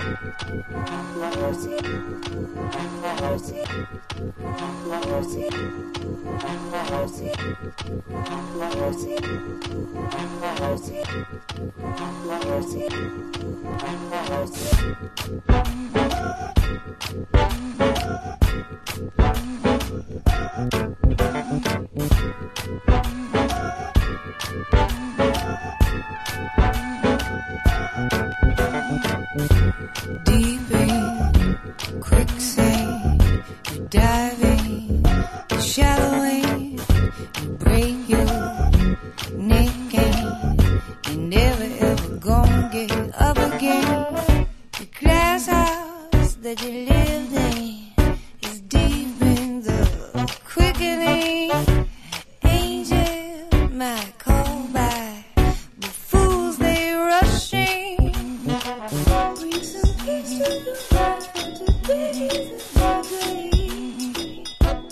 Deep in quicksand, you dive in, you shallow end, you break your neck and you never ever gonna get up again. The glass house that you lived in is deep in the quickening. Angel might call by, but fools they rushing. Bring some peace to your heart, for today is a new day.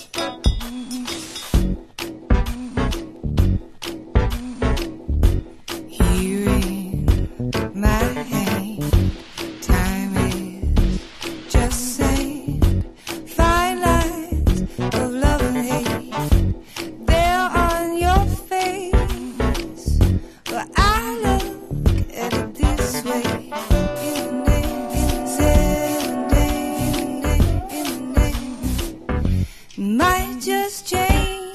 Here in my hand, time is just sand. Fine lines of love and hate, they're on your face, but I look at it this way. Might just change.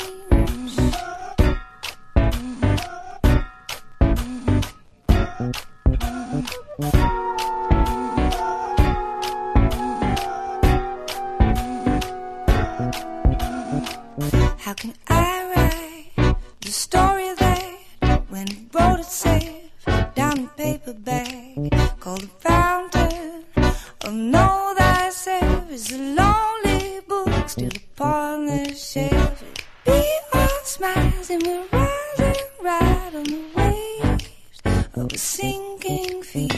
How can I write the story that when he wrote it safe down in paperback, called the fountain of know thyself is a lonely book still upon the shelf. Be all smiles and we're rising right on the waves of a sinking feeling.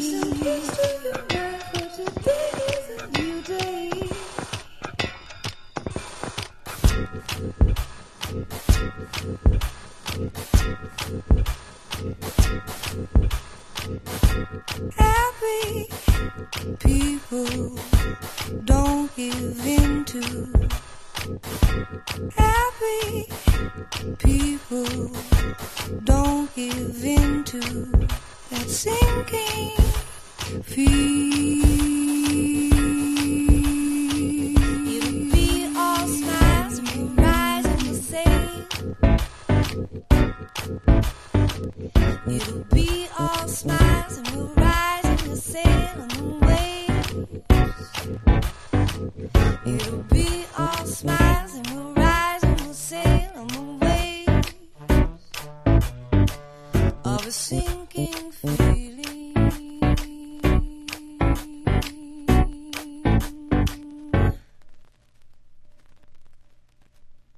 Happy people don't give in to. Happy people don't give in to that sinking feeling. It'll be all smiles and we'll rise and we'll say. It'll be all smiles.